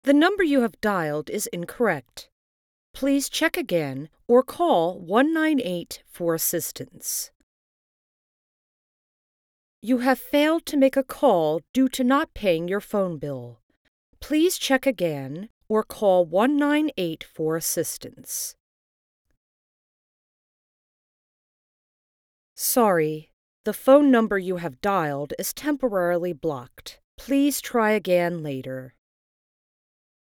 The number you have dialed is incorrect. Please check again or call 198 for assistance. You have failed to make a call due to not paying your phone bill. Please check again or call 198 for assistance. Sorry, the phone number you have dialed is temporarily blocked. Please try again later.